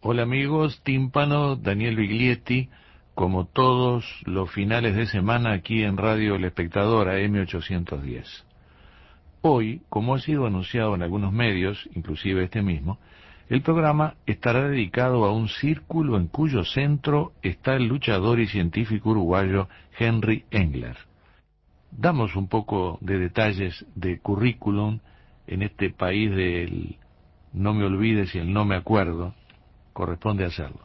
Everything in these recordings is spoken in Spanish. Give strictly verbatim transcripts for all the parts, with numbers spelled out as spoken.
Hola amigos, Tímpano, Daniel Biglietti, como todos los finales de semana aquí en Radio El Espectador A M ochocientos diez. Hoy, como ha sido anunciado en algunos medios, inclusive este mismo, el programa estará dedicado a un círculo en cuyo centro está el luchador y científico uruguayo Henry Engler. Damos un poco de detalles de currículum en este país del no me olvides y el no me acuerdo. Corresponde hacerlo.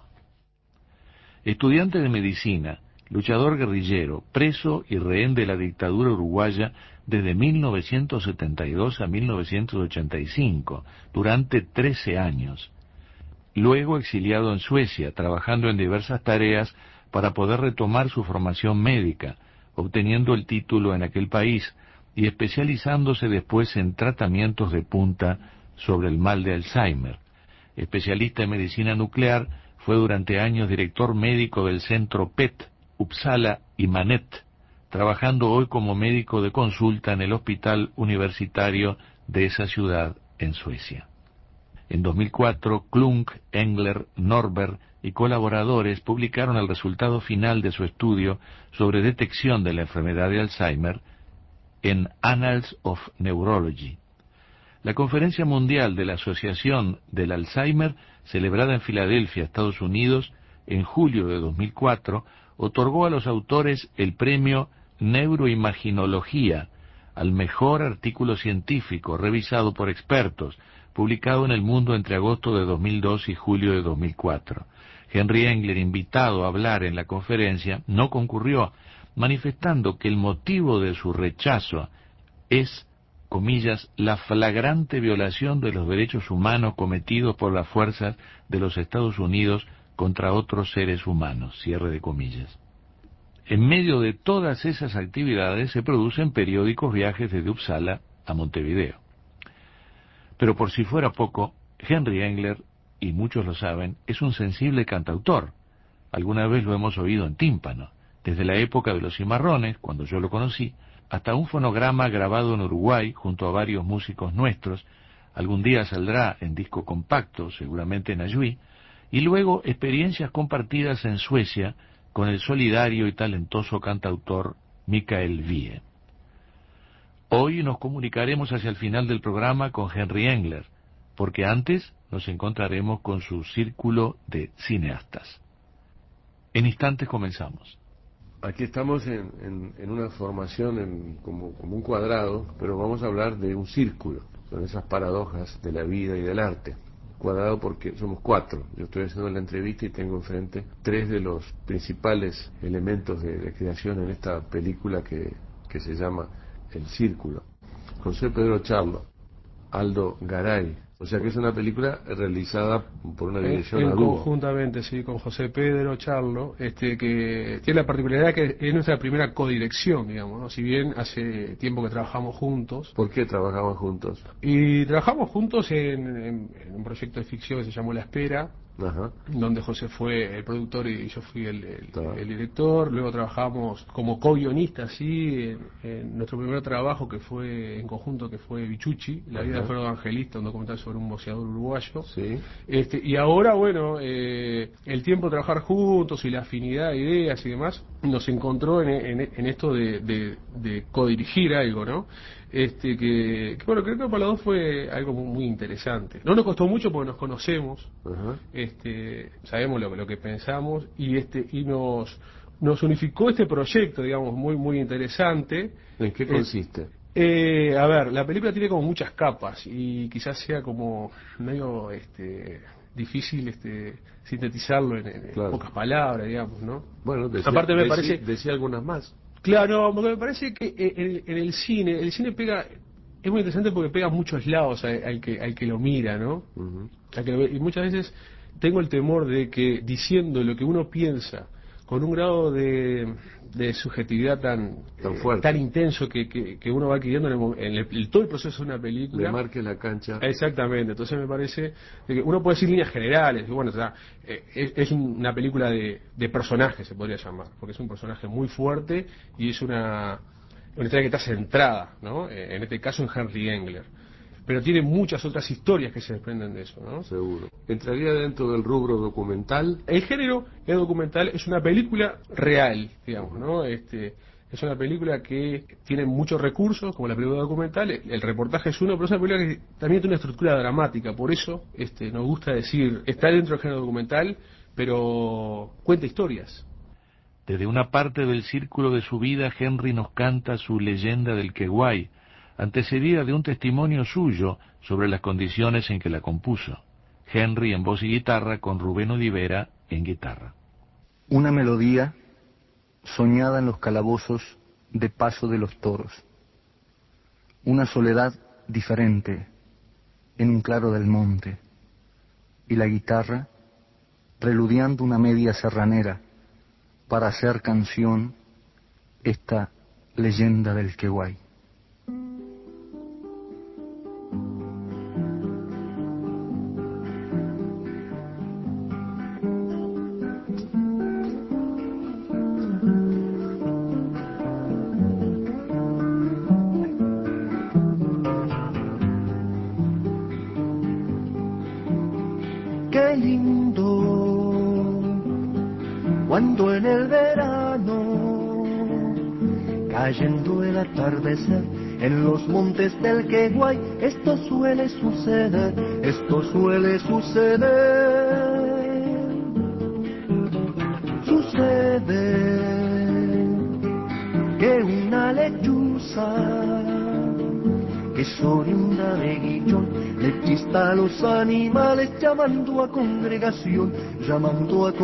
Estudiante de medicina, luchador guerrillero, preso y rehén de la dictadura uruguaya desde mil novecientos setenta y dos a mil novecientos ochenta y cinco, durante trece años. Luego exiliado en Suecia, trabajando en diversas tareas para poder retomar su formación médica, obteniendo el título en aquel país y especializándose después en tratamientos de punta sobre el mal de Alzheimer. Especialista en medicina nuclear, fue durante años director médico del centro P E T, Uppsala y Manet, trabajando hoy como médico de consulta en el hospital universitario de esa ciudad en Suecia. En dos mil cuatro, Klunk, Engler, Norberg y colaboradores publicaron el resultado final de su estudio sobre detección de la enfermedad de Alzheimer en Annals of Neurology. La Conferencia Mundial de la Asociación del Alzheimer, celebrada en Filadelfia, Estados Unidos, en julio de dos mil cuatro, otorgó a los autores el premio Neuroimaginología al mejor artículo científico revisado por expertos, publicado en El Mundo entre agosto de dos mil dos y julio de dos mil cuatro. Henry Engler, invitado a hablar en la conferencia, no concurrió, manifestando que el motivo de su rechazo es, comillas, la flagrante violación de los derechos humanos cometidos por las fuerzas de los Estados Unidos contra otros seres humanos, cierre de comillas. En medio de todas esas actividades se producen periódicos viajes desde Uppsala a Montevideo. Pero por si fuera poco, Henry Engler, y muchos lo saben, es un sensible cantautor. Alguna vez lo hemos oído en Tímpano, desde la época de los Cimarrones, cuando yo lo conocí, hasta un fonograma grabado en Uruguay junto a varios músicos nuestros, algún día saldrá en disco compacto, seguramente en Ayuí, y luego experiencias compartidas en Suecia con el solidario y talentoso cantautor Mikael Wiehe. Hoy nos comunicaremos hacia el final del programa con Henry Engler, porque antes nos encontraremos con su círculo de cineastas. En instantes comenzamos. Aquí estamos en, en, en una formación en, como, como un cuadrado, pero vamos a hablar de un círculo. Son esas paradojas de la vida y del arte. Cuadrado porque somos cuatro. Yo estoy haciendo la entrevista y tengo enfrente tres de los principales elementos de, de creación en esta película que, que se llama El Círculo. José Pedro Charlo, Aldo Garay. O sea que es una película realizada por una dirección en, en a dúo. Conjuntamente, sí, con José Pedro Charlo, este, que tiene la particularidad que es nuestra primera codirección, digamos, ¿no? Si bien hace tiempo que trabajamos juntos. ¿Por qué trabajamos juntos? Y trabajamos juntos en, en, en un proyecto de ficción que se llamó La Espera, Ajá. donde José fue el productor y yo fui el, el, el director. Luego trabajamos como co-guionistas, sí, en, en nuestro primer trabajo que fue en conjunto, que fue Bichuchi, La vida de Alfredo Evangelista, un documental sobre un boxeador uruguayo. Sí. Este, y ahora, bueno, eh, el tiempo de trabajar juntos y la afinidad de ideas y demás nos encontró en, en, en esto de, de, de codirigir algo, ¿no? Este, que, que bueno, creo que para los dos fue algo muy, muy interesante. No nos costó mucho porque nos conocemos, Ajá. este, sabemos lo, lo que pensamos y este y nos nos unificó este proyecto, digamos, muy muy interesante. ¿En qué consiste? Eh, eh, a ver, la película tiene como muchas capas y quizás sea como medio este difícil este sintetizarlo en, en Claro. pocas palabras, digamos, ¿no? Bueno, decía, Aparte me decía, parece decía algunas más. Claro, porque me parece que en, en el cine, el cine pega, es muy interesante porque pega a muchos lados al, al que al que lo mira, ¿no? Uh-huh. Al que lo ve, y muchas veces tengo el temor de que diciendo lo que uno piensa con un grado de, de subjetividad tan Tan eh, fuerte. tan intenso que, que, que uno va adquiriendo en, el, en el, el, todo el proceso de una película, le marque la cancha. Exactamente. Entonces me parece de que uno puede decir líneas generales, y bueno, o sea, eh, es, es una película de, de personajes, se podría llamar, porque es un personaje muy fuerte y es una una historia que está centrada, ¿no? En este caso en Henry Engler. pero tiene muchas otras historias que se desprenden de eso, ¿no? Seguro. ¿Entraría dentro del rubro documental? El género es documental, es una película real, digamos, ¿no? Este, es una película que tiene muchos recursos, como la película documental, el reportaje es uno, pero es una película que también tiene una estructura dramática, por eso este, nos gusta decir, está dentro del género documental, pero cuenta historias. Desde una parte del círculo de su vida, Henry nos canta su leyenda del Queguay, antecedida de un testimonio suyo sobre las condiciones en que la compuso. Henry en voz y guitarra, con Rubén Olivera en guitarra. Una melodía soñada en los calabozos de Paso de los Toros. Una soledad diferente en un claro del monte. Y la guitarra preludiando una media serranera para hacer canción esta leyenda del Queguay. Qué lindo cuando en el verano, cayendo el atardecer en los montes del Queguay, esto suele suceder, esto suele suceder. Sucede que una lechuza que es oriunda de Guillón le chista a los animales llamando a congregación, llamando a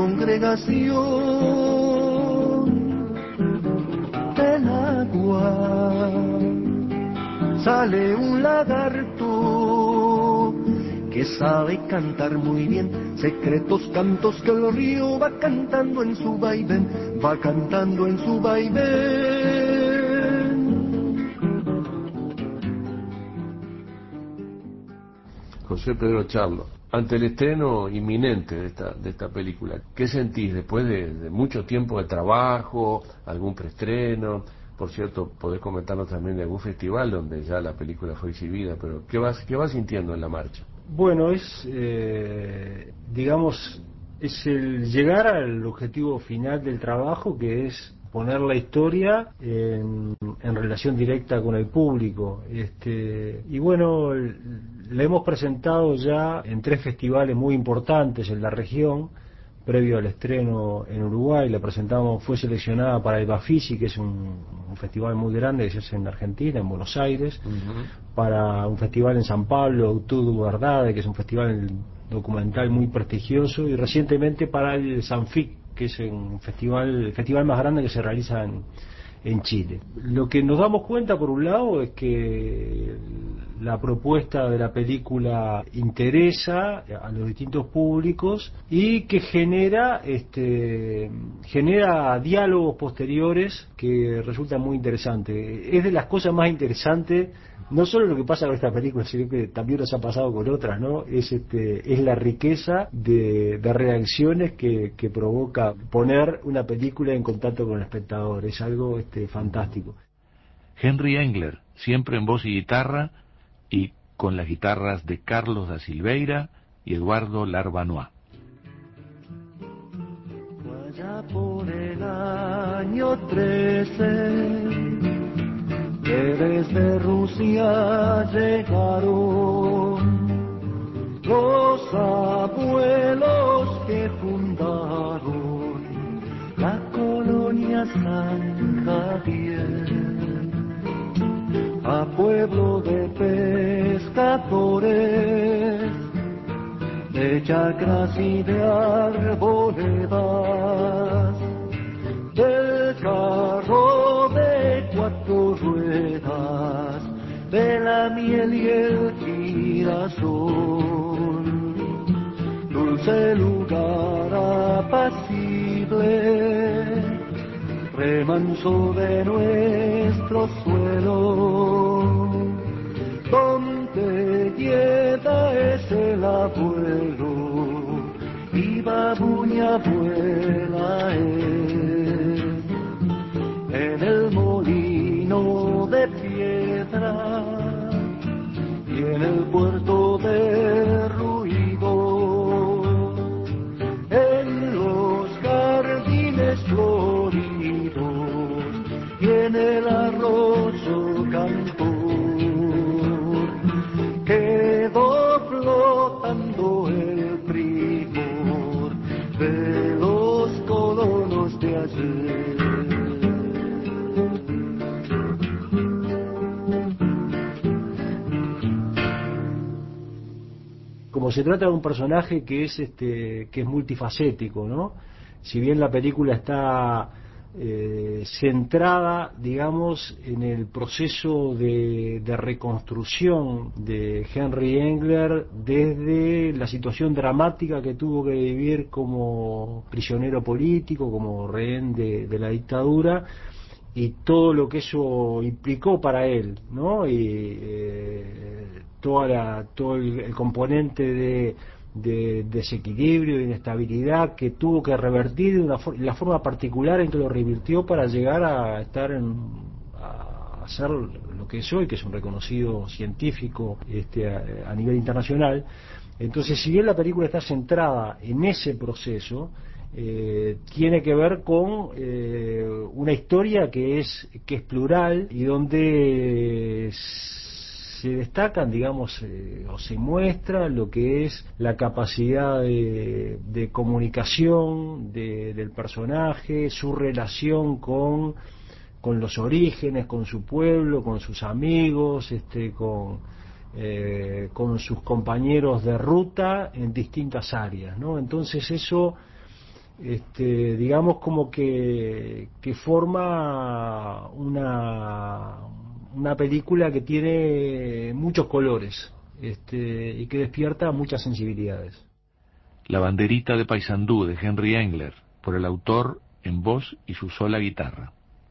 congregación. Del agua sale un lagarto que sabe cantar muy bien secretos cantos que el río va cantando en su vaivén, va cantando en su vaivén. José Pedro Charlo, ante el estreno inminente de esta, de esta película, ¿qué sentís después de, de mucho tiempo de trabajo, algún preestreno? Por cierto, podés comentarnos también de algún festival donde ya la película fue exhibida, pero ¿qué vas, qué vas sintiendo en la marcha? Bueno, es, eh, digamos, es el llegar al objetivo final del trabajo, que es poner la historia en, en relación directa con el público. Este, y bueno, la hemos presentado ya en tres festivales muy importantes en la región. Previo al estreno en Uruguay, la presentamos, fue seleccionada para el Bafisi, que es un, un festival muy grande que se hace en Argentina, en Buenos Aires, uh-huh. Para un festival en San Pablo, Autudo Verdade, que es un festival documental muy prestigioso, y recientemente para el Sanfic, que es un festival, el festival más grande que se realiza en, en Chile. Lo que nos damos cuenta, por un lado, es que la propuesta de la película interesa a los distintos públicos y que genera este genera diálogos posteriores que resultan muy interesantes. Es de las cosas más interesantes, no solo lo que pasa con esta película, sino que también nos ha pasado con otras, ¿no? Es este es la riqueza de, de reacciones que, que provoca poner una película en contacto con el espectador. Es algo este fantástico. Henry Engler, siempre en voz y guitarra, y con las guitarras de Carlos da Silveira y Eduardo Larbanois. Allá por el año trece, que desde Rusia llegaron los abuelos que fundaron la colonia San Javier, a pueblo de pescadores, de chacras y de arboledas, del carro de cuatro ruedas, de la miel y el girasol, dulce lugar apacible, remanso de nuestro suelo, donde Lleda es el abuelo y babuña abuela es, en el molino de piedra y en el se trata de un personaje que es este que es multifacético, ¿no? Si bien la película está eh, centrada, digamos, en el proceso de, de reconstrucción de Henry Engler desde la situación dramática que tuvo que vivir como prisionero político, como rehén de, de la dictadura, y todo lo que eso implicó para él, ¿no? Y eh, toda la, todo el, el componente de, de desequilibrio, de inestabilidad que tuvo que revertir de una for la forma particular en que lo revirtió para llegar a estar en, a ser lo que es hoy, que es un reconocido científico este, a, a nivel internacional. Entonces, si bien la película está centrada en ese proceso, Eh, tiene que ver con eh, una historia que es que es plural y donde se destacan, digamos, eh, o se muestra lo que es la capacidad de, de comunicación de, del personaje, su relación con, con los orígenes, con su pueblo, con sus amigos, este, con eh, con sus compañeros de ruta en distintas áreas, ¿no? Entonces eso Este, digamos como que, que forma una, una película que tiene muchos colores este, y que despierta muchas sensibilidades. La banderita de Paysandú de Henry Engler, por el autor en voz y su sola guitarra.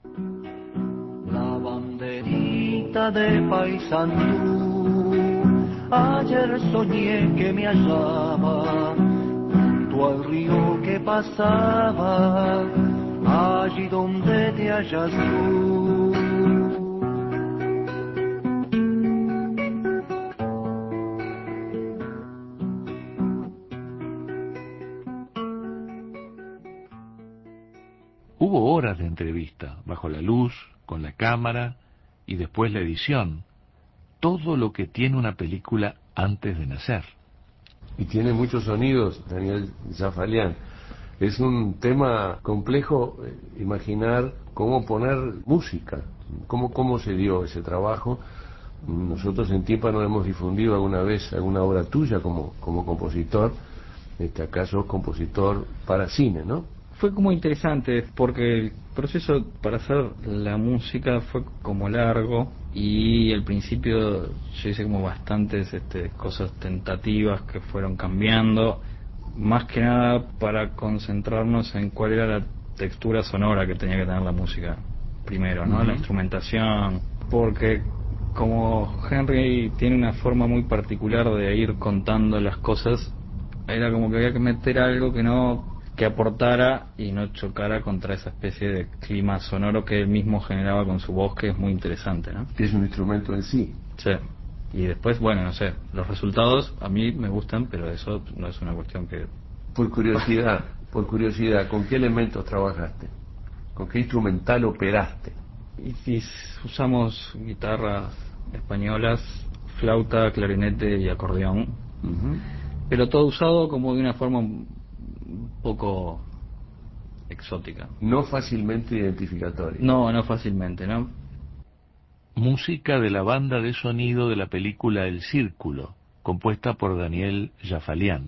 La banderita de Paysandú, ayer soñé que me hallaba al río que pasaba, allí donde te hallas tú. Hubo horas de entrevista, bajo la luz, con la cámara y después la edición. Todo lo que tiene una película antes de nacer. Y tiene muchos sonidos, Daniel Jafalian. Es un tema complejo eh, imaginar cómo poner música, cómo, cómo se dio ese trabajo. Nosotros en Tímpano hemos difundido alguna vez alguna obra tuya como, como compositor. En este caso, compositor para cine, ¿no? Fue como interesante porque el proceso para hacer la música fue como largo y al principio yo hice como bastantes este, cosas tentativas que fueron cambiando, más que nada para concentrarnos en cuál era la textura sonora que tenía que tener la música primero, ¿no? Uh-huh. La instrumentación, porque como Henry tiene una forma muy particular de ir contando las cosas, era como que había que meter algo que no que aportara y no chocara contra esa especie de clima sonoro que él mismo generaba con su voz, que es muy interesante, ¿no? Que es un instrumento en sí. Sí. Y después, bueno, no sé, los resultados a mí me gustan, pero eso no es una cuestión que... Por curiosidad, por curiosidad, ¿con qué elementos trabajaste? ¿Con qué instrumental operaste? Y, y usamos guitarras españolas, flauta, clarinete y acordeón, uh-huh. Pero todo usado como de una forma un poco exótica. No fácilmente identificatoria. No, no fácilmente, ¿no? Música de la banda de sonido de la película El Círculo, compuesta por Daniel Jafalian.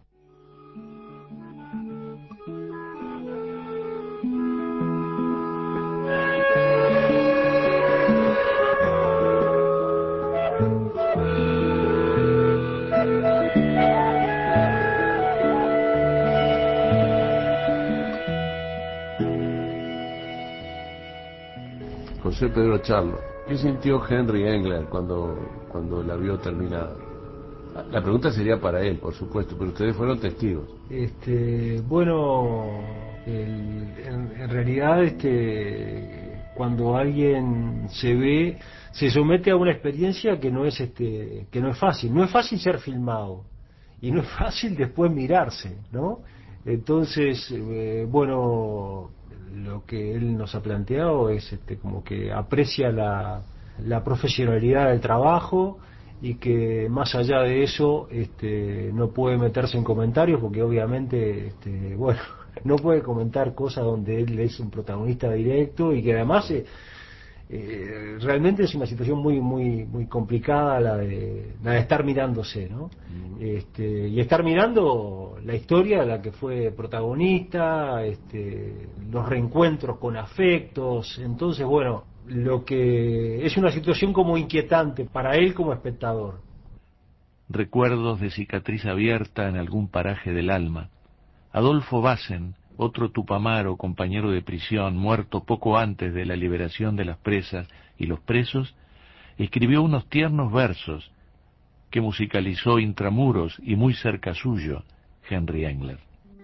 José Pedro Charlo, ¿qué sintió Henry Engler cuando, cuando la vio terminada? La pregunta sería para él, por supuesto, pero ustedes fueron testigos. Este, bueno, el, en, en realidad, este, cuando alguien se ve, se somete a una experiencia que no es, este, que no es fácil. No es fácil ser filmado y no es fácil después mirarse, ¿no? Entonces, eh, bueno, lo que él nos ha planteado es, este, como que aprecia la, la profesionalidad del trabajo, y que más allá de eso este, no puede meterse en comentarios porque obviamente este, bueno, no puede comentar cosas donde él es un protagonista directo, y que además eh, eh, realmente es una situación muy muy muy complicada la de, la de estar mirándose, ¿no? Uh-huh. Este, y estar mirando la historia de la que fue protagonista, este, los reencuentros con afectos. Entonces, bueno, lo que es una situación como inquietante para él como espectador. Recuerdos de cicatriz abierta en algún paraje del alma. Adolfo Bassen, otro tupamaro, compañero de prisión, muerto poco antes de la liberación de las presas y los presos, escribió unos tiernos versos que musicalizó intramuros y muy cerca suyo Henry Engler.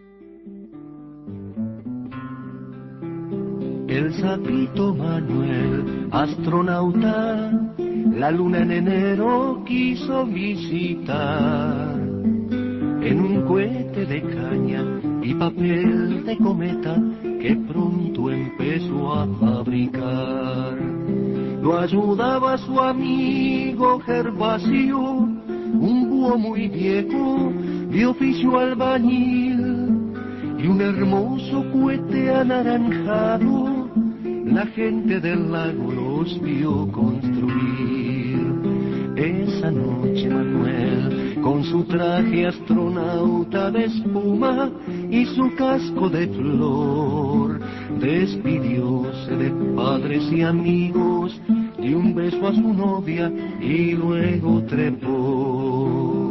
El sapito Manuel, astronauta, la luna en enero quiso visitar. En un cohete de caña y papel de cometa que pronto empezó a fabricar. Lo ayudaba su amigo Gervasio, un búho muy viejo de oficio albañil, y un hermoso cohete anaranjado la gente del lago los vio construir. Esa noche Manuel, con su traje astronauta de espuma y su casco de flor, despidióse de padres y amigos, dio un beso a su novia y luego trepó.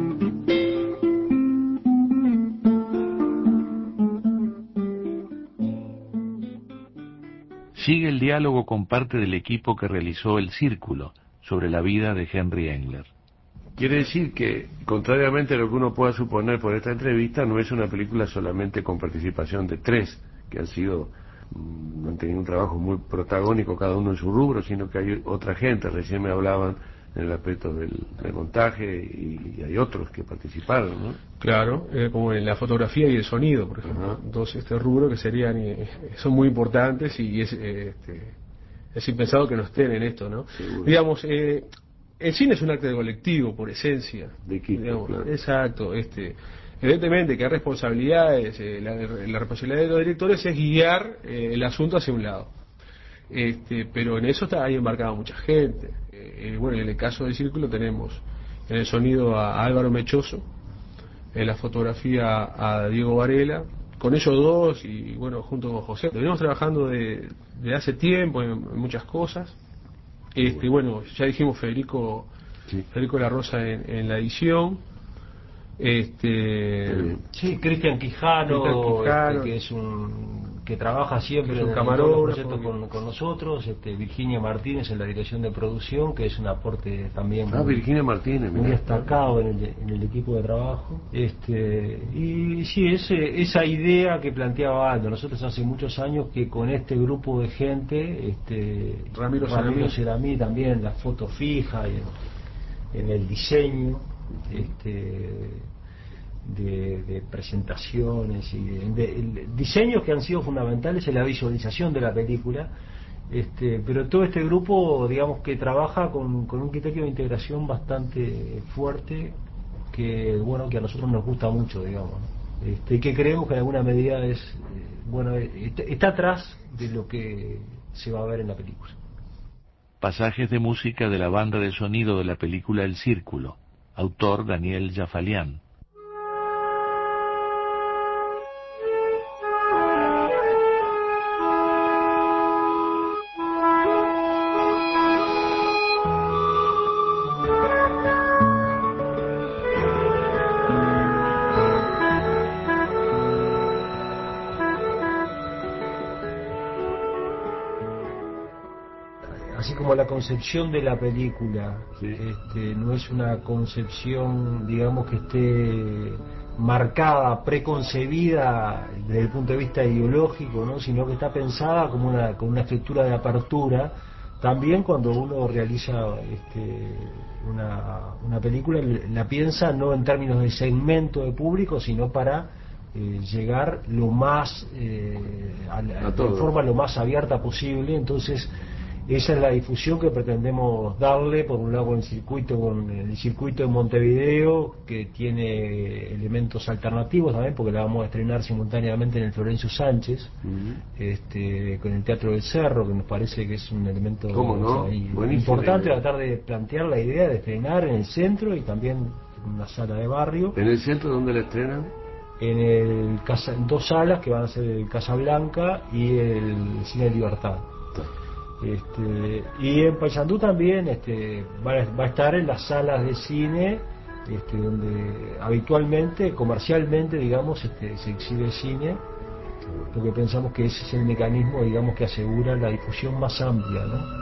Sigue el diálogo con parte del equipo que realizó El Círculo sobre la vida de Henry Engler. Quiere decir que, contrariamente a lo que uno pueda suponer por esta entrevista, no es una película solamente con participación de tres, que han sido, han tenido un trabajo muy protagónico cada uno en su rubro, sino que hay otra gente. Recién me hablaban en el aspecto del, del montaje y, y hay otros que participaron, ¿no? Claro, eh, como en la fotografía y el sonido, por ejemplo. Uh-huh. Dos este rubro que serían eh, son muy importantes y es eh, este, es impensado que no estén en esto, ¿no? Seguro. Digamos, eh, el cine es un arte de colectivo por esencia. De equipo, digamos, claro. Exacto. Este, evidentemente que hay responsabilidades, eh, la, la responsabilidad de los directores es guiar eh, el asunto hacia un lado. Este, pero en eso está ahí embarcada mucha gente. Eh, bueno, en el caso del Círculo tenemos en el sonido a Álvaro Mechoso, en la fotografía a Diego Varela, con ellos dos y bueno, junto con José. Venimos trabajando de, de hace tiempo en, en muchas cosas. Este, bueno, ya dijimos Federico, sí. Federico La Rosa en, en la edición. Este, sí, Cristian Quijano, Quijano este, que es un que trabaja siempre es un en camarógrafo los con, con nosotros, este, Virginia Martínez en la dirección de producción, que es un aporte también ah, muy, Virginia Martínez, muy destacado en el, en el equipo de trabajo. Este, y sí, ese, esa idea que planteaba Aldo, nosotros hace muchos años que con este grupo de gente, este, Ramiro, Ramiro Ceramí también, la foto fija y en, en el diseño, este De, de presentaciones y de, de, de diseños que han sido fundamentales en la visualización de la película, este, pero todo este grupo, digamos, que trabaja con, con un criterio de integración bastante fuerte, que bueno, que a nosotros nos gusta mucho, digamos, ¿no? Este, y que creemos que en alguna medida es eh, bueno, está, está atrás de lo que se va a ver en la película. Pasajes de música de la banda de sonido de la película El Círculo, autor Daniel Jafalián. Así como la concepción de la película, sí. este, no es una concepción, digamos, que esté marcada, preconcebida desde el punto de vista ideológico, ¿no? Sino que está pensada como una, como una estructura de apertura. También cuando uno realiza este, una, una película, la piensa no en términos de segmento de público, sino para eh, llegar lo más, eh, a, a, de forma lo más abierta posible. Entonces, esa es la difusión que pretendemos darle, por un lado con el circuito, con el circuito de Montevideo, que tiene elementos alternativos también, porque la vamos a estrenar simultáneamente en el Florencio Sánchez, uh-huh. este, con el Teatro del Cerro, que nos parece que es un elemento ¿Cómo no? O sea, importante, tratar de plantear la idea de estrenar en el centro y también en una sala de barrio. ¿En el centro dónde la estrenan? En, el casa, en dos salas que van a ser el Casablanca y el Cine Libertad. Este, y en Paysandú también este, va, a, va a estar en las salas de cine, este, donde habitualmente, comercialmente, digamos, este, se exhibe cine, porque pensamos que ese es el mecanismo, digamos, que asegura la difusión más amplia, ¿no?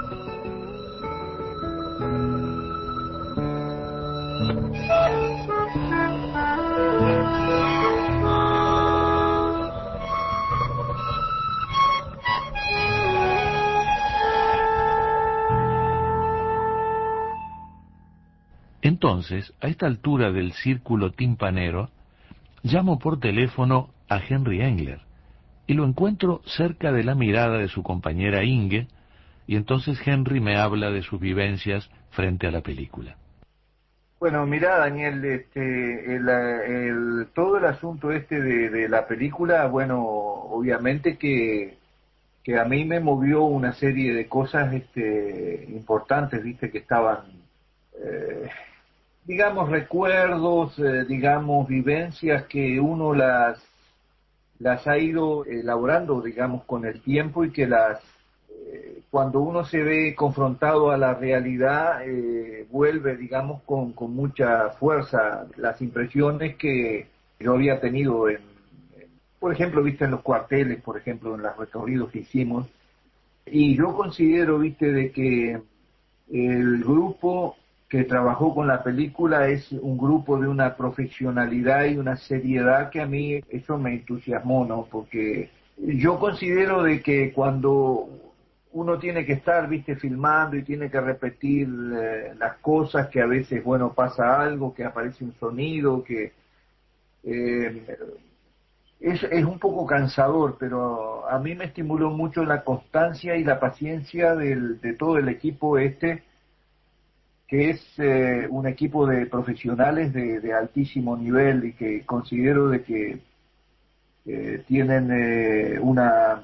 Entonces, a esta altura del círculo timpanero, llamo por teléfono a Henry Engler y lo encuentro cerca de la mirada de su compañera Inge, y entonces Henry me habla de sus vivencias frente a la película. Bueno, mirá, Daniel, este, el, el, todo el asunto este de, de la película, bueno, obviamente que, que a mí me movió una serie de cosas este, importantes, viste, que estaban... Eh, digamos, recuerdos, eh, digamos, vivencias que uno las, las ha ido elaborando, digamos, con el tiempo y que las, eh, cuando uno se ve confrontado a la realidad, eh, vuelve, digamos, con, con mucha fuerza las impresiones que yo había tenido, en, en, por ejemplo, viste, en los cuarteles, por ejemplo, en los recorridos que hicimos. Y yo considero, viste, de que el grupo que trabajó con la película es un grupo de una profesionalidad y una seriedad que a mí eso me entusiasmó, ¿no? Porque yo considero de que cuando uno tiene que estar, viste, filmando y tiene que repetir eh, las cosas, que a veces, bueno, pasa algo, que aparece un sonido, que eh, es, es un poco cansador, pero a mí me estimuló mucho la constancia y la paciencia del, de todo el equipo este, que es eh, un equipo de profesionales de, de altísimo nivel y que considero de que eh, tienen eh, una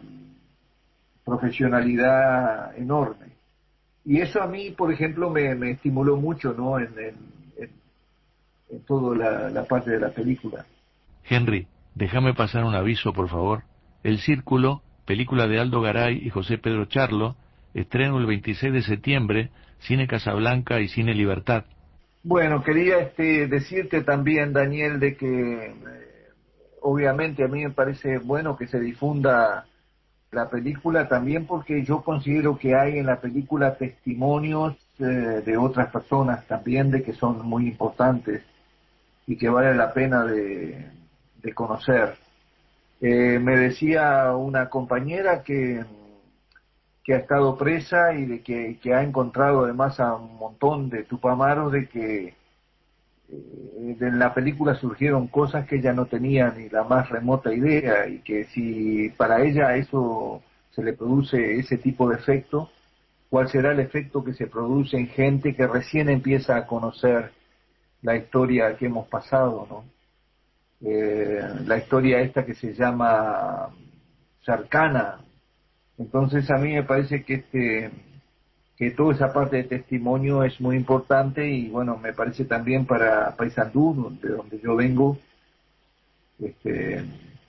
profesionalidad enorme. Y eso a mí, por ejemplo, me, me estimuló mucho, ¿no? En, en, en, en toda la, la parte de la película. Henry, déjame pasar un aviso, por favor. El Círculo, película de Aldo Garay y José Pedro Charlo, estreno el veintiséis de septiembre, Cine Casablanca y Cine Libertad. Bueno, quería este, decirte también, Daniel, de que eh, obviamente a mí me parece bueno que se difunda la película también, porque yo considero que hay en la película testimonios eh, de otras personas también, de que son muy importantes y que vale la pena de, de conocer. Eh, me decía una compañera que que ha estado presa y de que, que ha encontrado además a un montón de tupamaros, de que eh, en la película surgieron cosas que ella no tenía ni la más remota idea, y que si para ella eso se le produce ese tipo de efecto, ¿cuál será el efecto que se produce en gente que recién empieza a conocer la historia que hemos pasado, ¿no? Eh, la historia esta que se llama cercana. Entonces a mí me parece que este que toda esa parte de testimonio es muy importante, y bueno, me parece también para Paysandú, de donde yo vengo, este,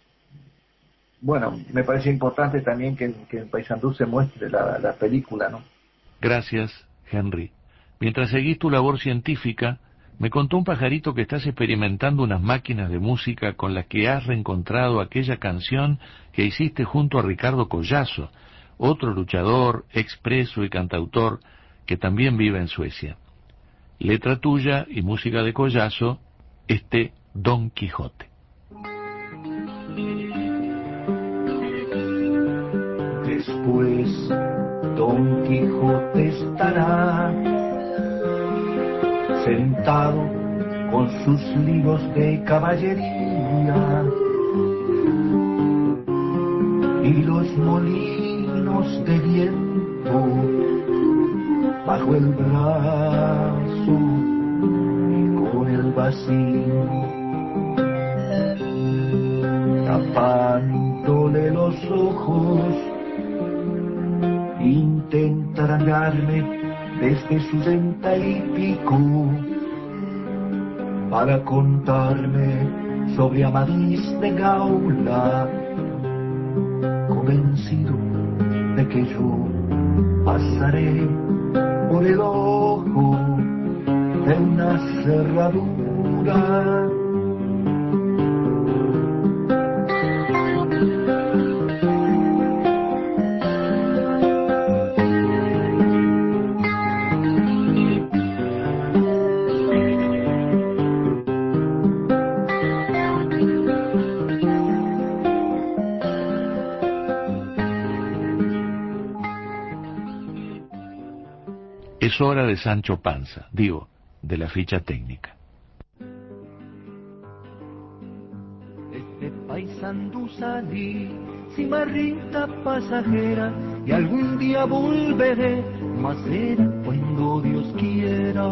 bueno, me parece importante también que, que en Paysandú se muestre la, la película, ¿no? Gracias, Henry. Mientras seguís tu labor científica, me contó un pajarito que estás experimentando unas máquinas de música con las que has reencontrado aquella canción que hiciste junto a Ricardo Collazo, otro luchador, expreso y cantautor que también vive en Suecia. Letra tuya y música de Collazo, este Don Quijote. Después Don Quijote estará sentado con sus libros de caballería y los molinos de viento bajo el brazo con el vacío, tapándole los ojos, intenta arañarme desde su sesenta y pico para contarme sobre Amadís de Gaula, convencido de que yo pasaré por el ojo de una cerradura. Es hora de Sancho Panza, digo, de la ficha técnica. Este Paysandú salí, cimarrita pasajera, y algún día volveré, mas será cuando Dios quiera.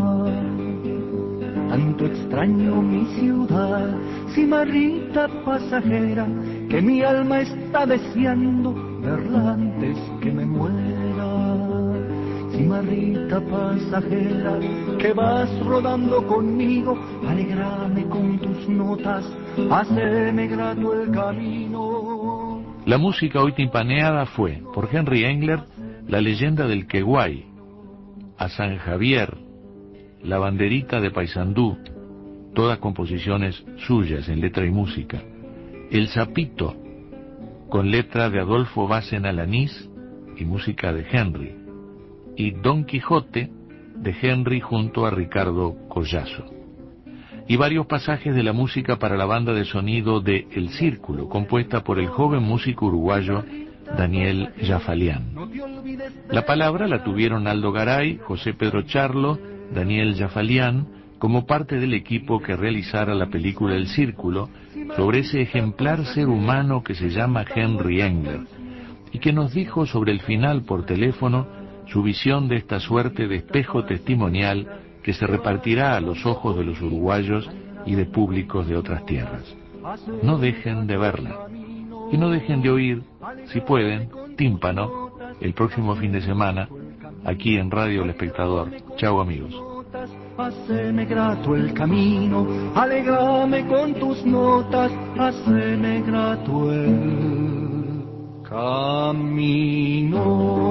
Tanto extraño mi ciudad, cimarrita pasajera, que mi alma está deseando verla antes que me muera. Cimarrita pasajera, que vas rodando conmigo, alegrame con tus notas, haceme grato el camino. La música hoy timpaneada fue, por Henry Engler, La leyenda del Queguay, A San Javier, La banderita de Paysandú, todas composiciones suyas en letra y música, El Sapito, con letra de Adolfo Bacen Alanís y música de Henry, y Don Quijote de Henry junto a Ricardo Collazo, y varios pasajes de la música para la banda de sonido de El Círculo, compuesta por el joven músico uruguayo Daniel Jafalián. La palabra la tuvieron Aldo Garay, José Pedro Charlo, Daniel Jafalián, como parte del equipo que realizara la película El Círculo, sobre ese ejemplar ser humano que se llama Henry Engler, y que nos dijo sobre el final por teléfono su visión de esta suerte de espejo testimonial que se repartirá a los ojos de los uruguayos y de públicos de otras tierras. No dejen de verla y no dejen de oír, si pueden, Tímpano el próximo fin de semana aquí en Radio El Espectador. Chau, amigos. Haceme grato el camino, alégrame con tus notas, haceme grato el camino.